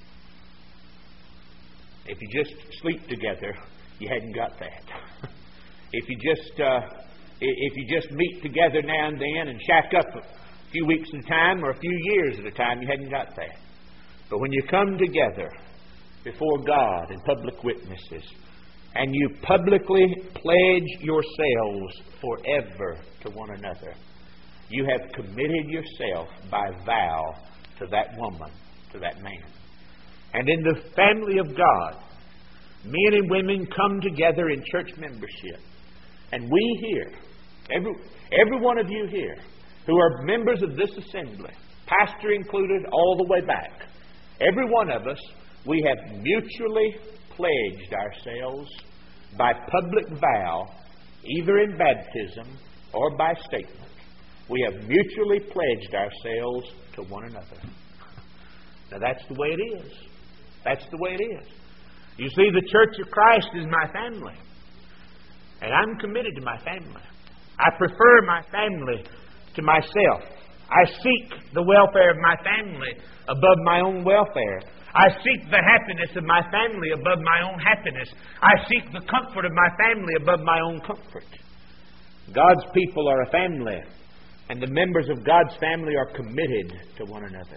If you just sleep together, you hadn't got that. If you just meet together now and then and shack up a few weeks at a time or a few years at a time, you hadn't got that. But when you come together before God and public witnesses, and you publicly pledge yourselves forever to one another, you have committed yourself by vow to that woman, to that man. And in the family of God, men and women come together in church membership. And we here, every one of you here, who are members of this assembly, pastor included all the way back, every one of us, we have mutually pledged ourselves by public vow, either in baptism or by statement. We have mutually pledged ourselves to one another. Now that's the way it is. That's the way it is. You see, the Church of Christ is my family. And I'm committed to my family. I prefer my family to myself. I seek the welfare of my family above my own welfare. I seek the happiness of my family above my own happiness. I seek the comfort of my family above my own comfort. God's people are a family, and the members of God's family are committed to one another.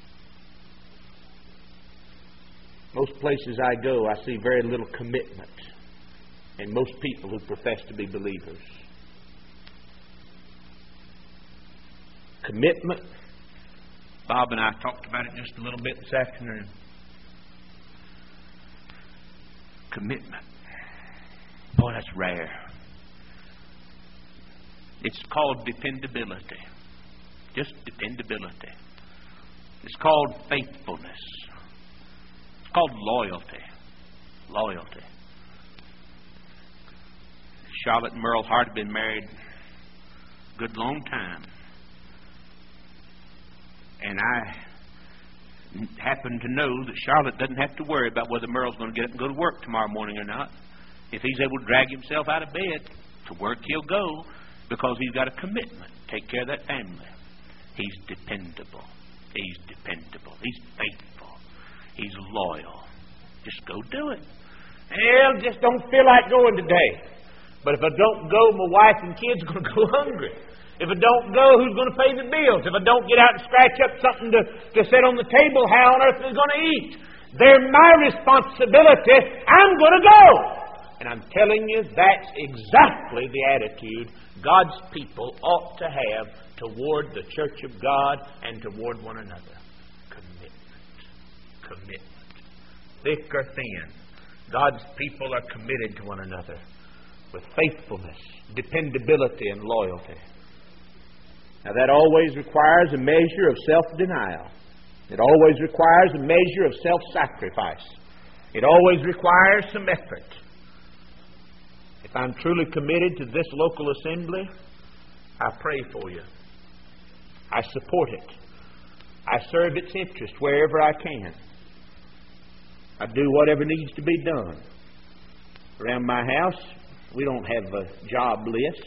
Most places I go, I see very little commitment in most people who profess to be believers. Commitment. Bob and I talked about it just a little bit this afternoon. Commitment. Boy, that's rare. It's called dependability. Just dependability. It's called faithfulness. It's called loyalty. Loyalty. Charlotte and Merle Hart have been married a good long time. And I happen to know that Charlotte doesn't have to worry about whether Merle's going to get up and go to work tomorrow morning or not. If he's able to drag himself out of bed to work, he'll go because he's got a commitment to take care of that family. He's dependable. He's dependable. He's faithful. He's loyal. Just go do it. Well, just don't feel like going today. But if I don't go, my wife and kids are going to go hungry. If I don't go, who's going to pay the bills? If I don't get out and scratch up something to set on the table, how on earth are they going to eat? They're my responsibility. I'm going to go. And I'm telling you, that's exactly the attitude God's people ought to have toward the church of God and toward one another. Commitment. Commitment. Thick or thin, God's people are committed to one another with faithfulness, dependability, and loyalty. Now, that always requires a measure of self-denial. It always requires a measure of self-sacrifice. It always requires some effort. If I'm truly committed to this local assembly, I pray for you. I support it. I serve its interest wherever I can. I do whatever needs to be done. Around my house, we don't have a job list.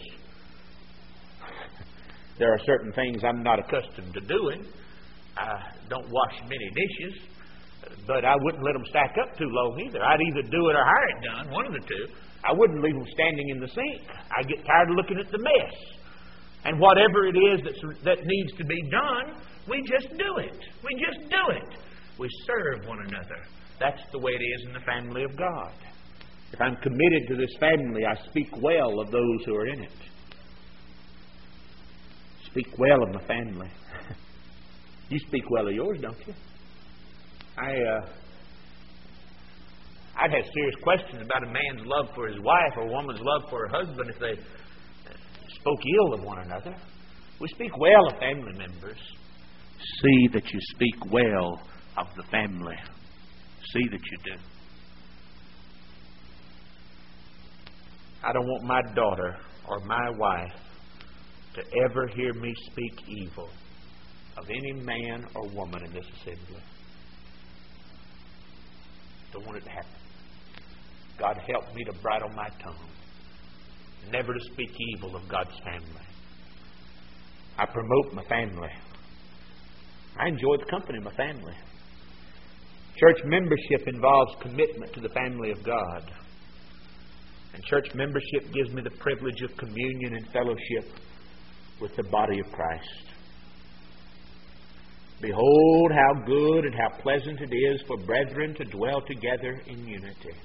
There are certain things I'm not accustomed to doing. I don't wash many dishes, but I wouldn't let them stack up too long either. I'd either do it or hire it done, one of the two. I wouldn't leave them standing in the sink. I get tired of looking at the mess. And whatever it is that needs to be done, we just do it. We just do it. We serve one another. That's the way it is in the family of God. If I'm committed to this family, I speak well of those who are in it. Speak well of my family. You speak well of yours, don't you? I'd have serious questions about a man's love for his wife or a woman's love for her husband if they spoke ill of one another. We speak well of family members. See that you speak well of the family. See that you do. I don't want my daughter or my wife to ever hear me speak evil of any man or woman in this assembly. Don't want it to happen. God help me to bridle my tongue, never to speak evil of God's family. I promote my family. I enjoy the company of my family. Church membership involves commitment to the family of God. And church membership gives me the privilege of communion and fellowship with the body of Christ. Behold how good and how pleasant it is for brethren to dwell together in unity.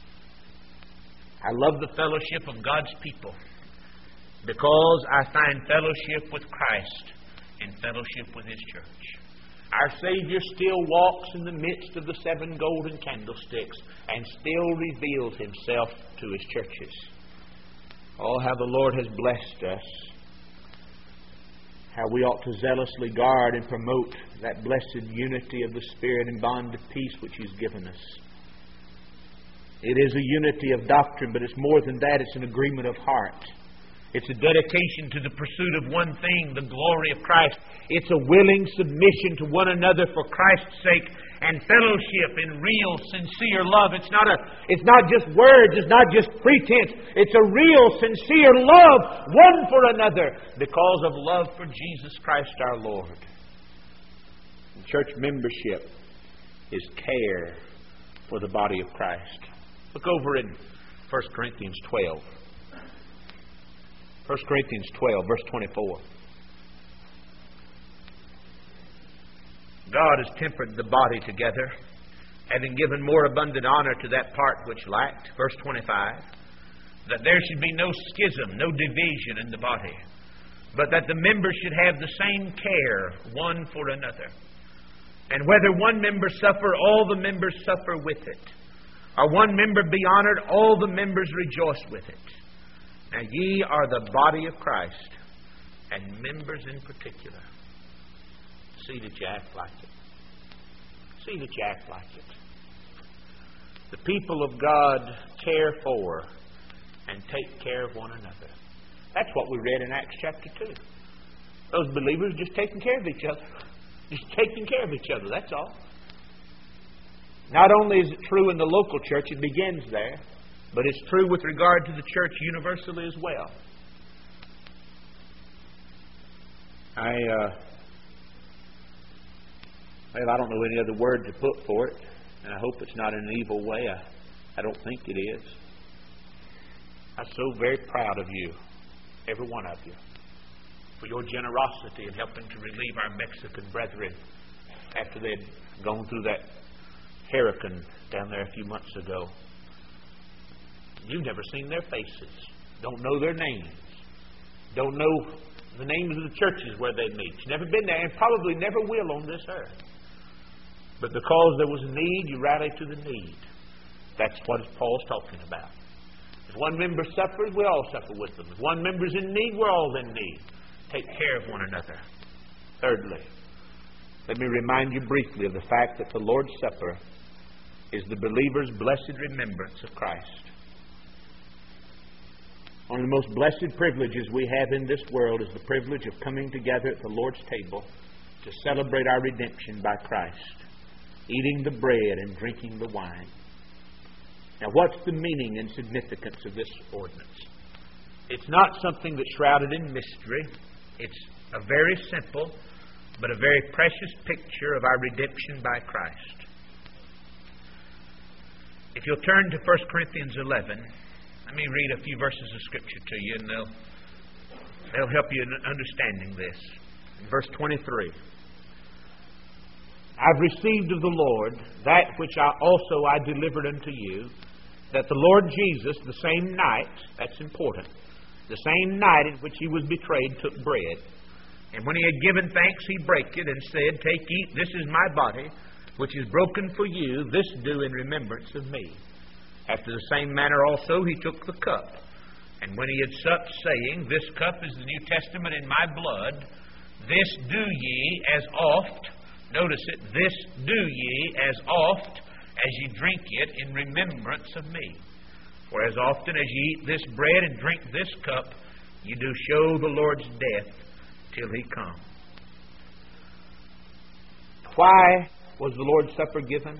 I love the fellowship of God's people because I find fellowship with Christ in fellowship with His church. Our Savior still walks in the midst of the 7 golden candlesticks and still reveals Himself to His churches. Oh, how the Lord has blessed us. How we ought to zealously guard and promote that blessed unity of the Spirit and bond of peace which He's given us. It is a unity of doctrine, but it's more than that. It's an agreement of heart. It's a dedication to the pursuit of one thing, the glory of Christ. It's a willing submission to one another for Christ's sake and fellowship in real, sincere love. It's not just words. It's not just pretense. It's a real, sincere love one for another because of love for Jesus Christ our Lord. And church membership is care for the body of Christ. Look over in 1 Corinthians 12. 1 Corinthians 12, verse 24. God has tempered the body together, having given more abundant honor to that part which lacked. Verse 25. That there should be no schism, no division in the body, but that the members should have the same care one for another. And whether one member suffer, all the members suffer with it. Or one member be honored, all the members rejoice with it. Now ye are the body of Christ, and members in particular. See that you act like it. See that you act like it. The people of God care for and take care of one another. That's what we read in Acts chapter 2. Those believers just taking care of each other. Just taking care of each other, that's all. Not only is it true in the local church, it begins there, but it's true with regard to the church universally as well. I don't know any other word to put for it, and I hope it's not in an evil way. I don't think it is. I'm so very proud of you, every one of you, for your generosity in helping to relieve our Mexican brethren after they'd gone through that hurricane down there a few months ago. You've never seen their faces, don't know their names, don't know the names of the churches where they meet. You've never been there and probably never will on this earth. But because there was a need, you rallied to the need. That's what Paul's talking about. If one member suffers, we all suffer with them. If one member's in need, we're all in need. Take care of one another. Thirdly, let me remind you briefly of the fact that the Lord's Supper is the believer's blessed remembrance of Christ. One of the most blessed privileges we have in this world is the privilege of coming together at the Lord's table to celebrate our redemption by Christ, eating the bread and drinking the wine. Now, what's the meaning and significance of this ordinance? It's not something that's shrouded in mystery. It's a very simple but a very precious picture of our redemption by Christ. If you'll turn to 1 Corinthians 11, let me read a few verses of Scripture to you, and they'll help you in understanding this. In verse 23, I've received of the Lord that which I delivered unto you, that the Lord Jesus, the same night, that's important, the same night in which he was betrayed, took bread. And when he had given thanks, he brake it and said, Take, eat, this is my body, which is broken for you. This do in remembrance of me. After the same manner also he took the cup. And when he had supped, saying, This cup is the New Testament in my blood. This do ye as oft, notice it, this do ye as oft as ye drink it in remembrance of me. For as often as ye eat this bread and drink this cup, ye do show the Lord's death till he come. Why was the Lord's Supper given?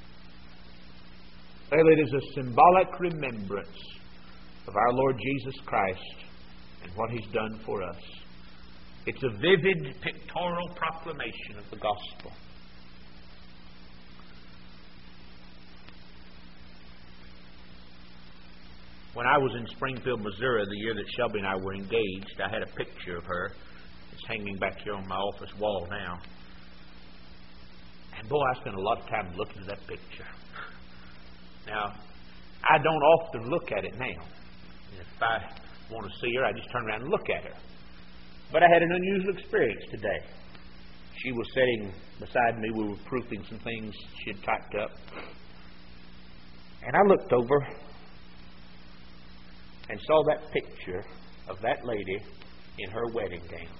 Well, it is a symbolic remembrance of our Lord Jesus Christ and what he's done for us. It's a vivid pictorial proclamation of the gospel. When I was in Springfield, Missouri, the year that Shelby and I were engaged, I had a picture of her. It's hanging back here on my office wall now. And boy, I spent a lot of time looking at that picture. Now, I don't often look at it now. If I want to see her, I just turn around and look at her. But I had an unusual experience today. She was sitting beside me. We were proofing some things she had typed up. And I looked over and saw that picture of that lady in her wedding gown.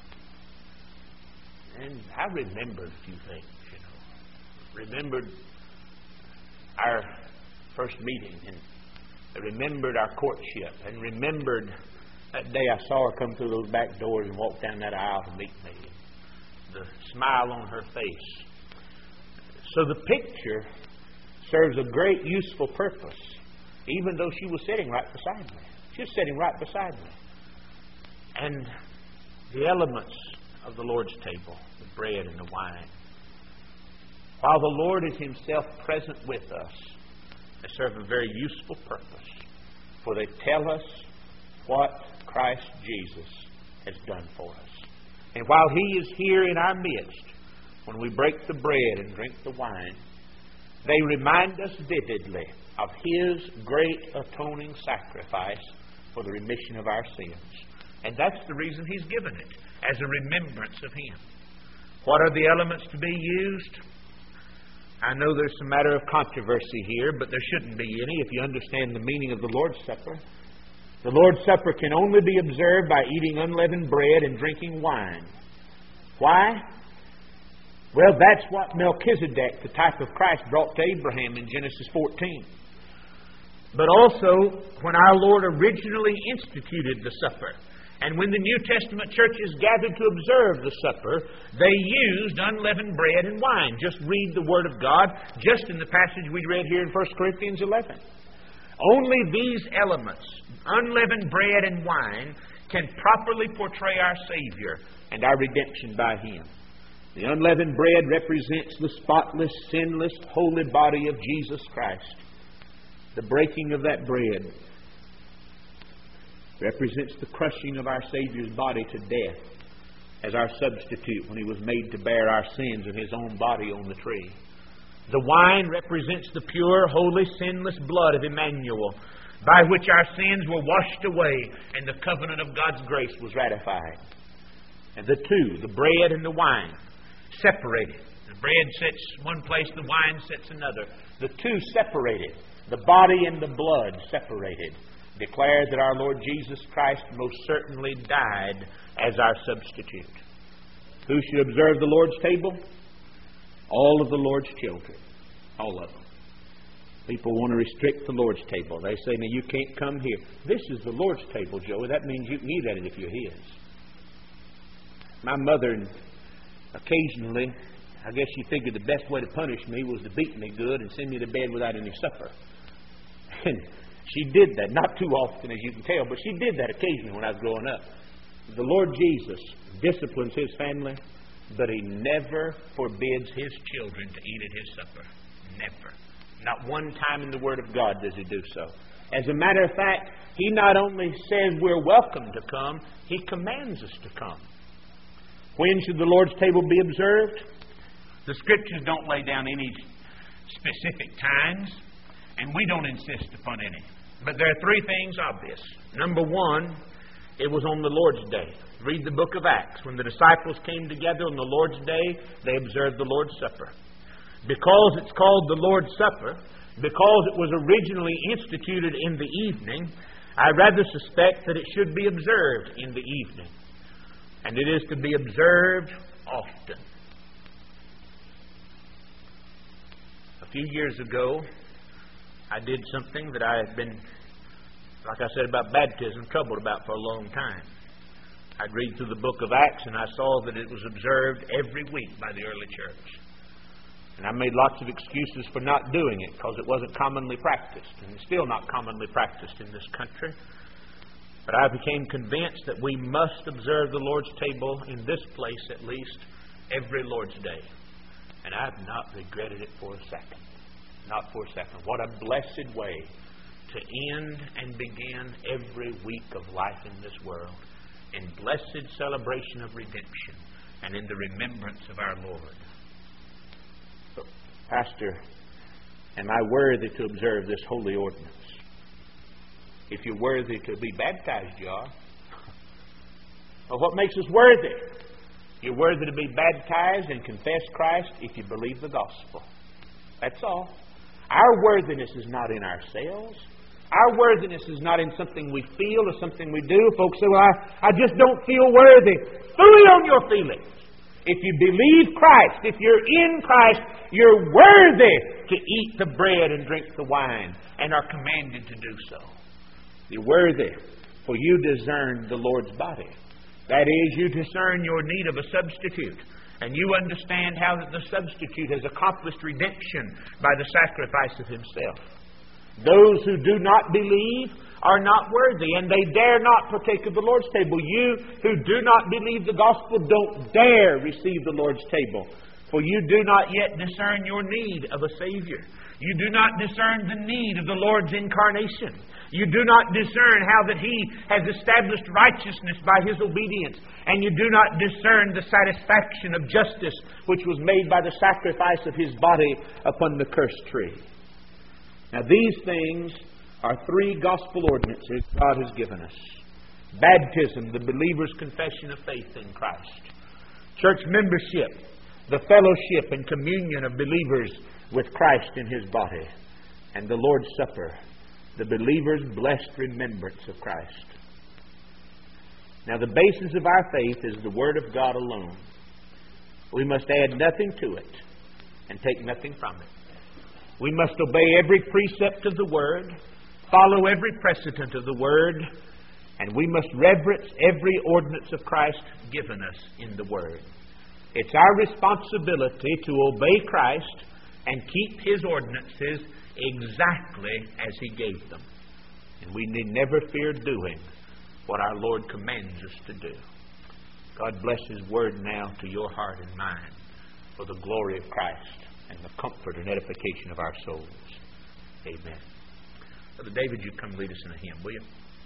And I remembered a few things, Remembered our first meeting, and I remembered our courtship, and remembered that day I saw her come through those back doors and walk down that aisle to meet me. The smile on her face. So the picture serves a great useful purpose, even though she was sitting right beside me. She was sitting right beside me. And the elements of the Lord's table, the bread and the wine, while the Lord is Himself present with us, they serve a very useful purpose. For they tell us what Christ Jesus has done for us. And while He is here in our midst, when we break the bread and drink the wine, they remind us vividly of His great atoning sacrifice for the remission of our sins. And that's the reason He's given it, as a remembrance of Him. What are the elements to be used? I know there's some matter of controversy here, but there shouldn't be any if you understand the meaning of the Lord's Supper. The Lord's Supper can only be observed by eating unleavened bread and drinking wine. Why? Well, that's what Melchizedek, the type of Christ, brought to Abraham in Genesis 14. But also, when our Lord originally instituted the supper, and when the New Testament churches gathered to observe the supper, they used unleavened bread and wine. Just read the Word of God, just in the passage we read here in 1 Corinthians 11. Only these elements, unleavened bread and wine, can properly portray our Savior and our redemption by Him. The unleavened bread represents the spotless, sinless, holy body of Jesus Christ. The breaking of that bread represents the crushing of our Savior's body to death as our substitute when He was made to bear our sins in His own body on the tree. The wine represents the pure, holy, sinless blood of Emmanuel, by which our sins were washed away and the covenant of God's grace was ratified. And the two, the bread and the wine, separated. The bread sits one place, the wine sits another. The two separated. The body and the blood separated, declared that our Lord Jesus Christ most certainly died as our substitute. Who should observe the Lord's table? All of the Lord's children. All of them. People want to restrict the Lord's table. They say, now you can't come here. This is the Lord's table, Joey. That means you can eat at it if you're His. My mother, occasionally, I guess she figured the best way to punish me was to beat me good and send me to bed without any supper. And she did that, not too often as you can tell, but she did that occasionally when I was growing up. The Lord Jesus disciplines His family, but He never forbids His children to eat at His supper. Never. Not one time in the Word of God does He do so. As a matter of fact, He not only says we're welcome to come, He commands us to come. When should the Lord's table be observed? The Scriptures don't lay down any specific times, and we don't insist upon any. But there are three things obvious. Number one, it was on the Lord's Day. Read the book of Acts. When the disciples came together on the Lord's Day, they observed the Lord's Supper. Because it's called the Lord's Supper, because it was originally instituted in the evening, I rather suspect that it should be observed in the evening. And it is to be observed often. A few years ago, I did something that I had been, like I said about baptism, troubled about for a long time. I'd read through the book of Acts and I saw that it was observed every week by the early church. And I made lots of excuses for not doing it because it wasn't commonly practiced, and it's still not commonly practiced in this country. But I became convinced that we must observe the Lord's table in this place at least every Lord's Day. And I've not regretted it for a second. Not for a second. What a blessed way to end and begin every week of life in this world in blessed celebration of redemption and in the remembrance of our Lord. So, Pastor, am I worthy to observe this holy ordinance? If you're worthy to be baptized, you are. Well, what makes us worthy? You're worthy to be baptized and confess Christ if you believe the gospel. That's all. Our worthiness is not in ourselves. Our worthiness is not in something we feel or something we do. Folks say, well, I just don't feel worthy. Fully on your feelings. If you believe Christ, if you're in Christ, you're worthy to eat the bread and drink the wine and are commanded to do so. You're worthy, for you discern the Lord's body. That is, you discern your need of a substitute. And you understand how that the substitute has accomplished redemption by the sacrifice of Himself. Those who do not believe are not worthy, and they dare not partake of the Lord's table. You who do not believe the gospel don't dare receive the Lord's table. For you do not yet discern your need of a Savior. You do not discern the need of the Lord's incarnation. You do not discern how that He has established righteousness by His obedience. And you do not discern the satisfaction of justice which was made by the sacrifice of His body upon the cursed tree. Now these things are three gospel ordinances God has given us. Baptism, the believer's confession of faith in Christ. Church membership, the fellowship and communion of believers with Christ in His body. And the Lord's Supper, the believer's blessed remembrance of Christ. Now the basis of our faith is the Word of God alone. We must add nothing to it and take nothing from it. We must obey every precept of the Word, follow every precedent of the Word, and we must reverence every ordinance of Christ given us in the Word. It's our responsibility to obey Christ and keep His ordinances exactly as He gave them. And we need never fear doing what our Lord commands us to do. God bless His Word now to your heart and mind for the glory of Christ and the comfort and edification of our souls. Amen. Brother David, you come lead us in a hymn, will you?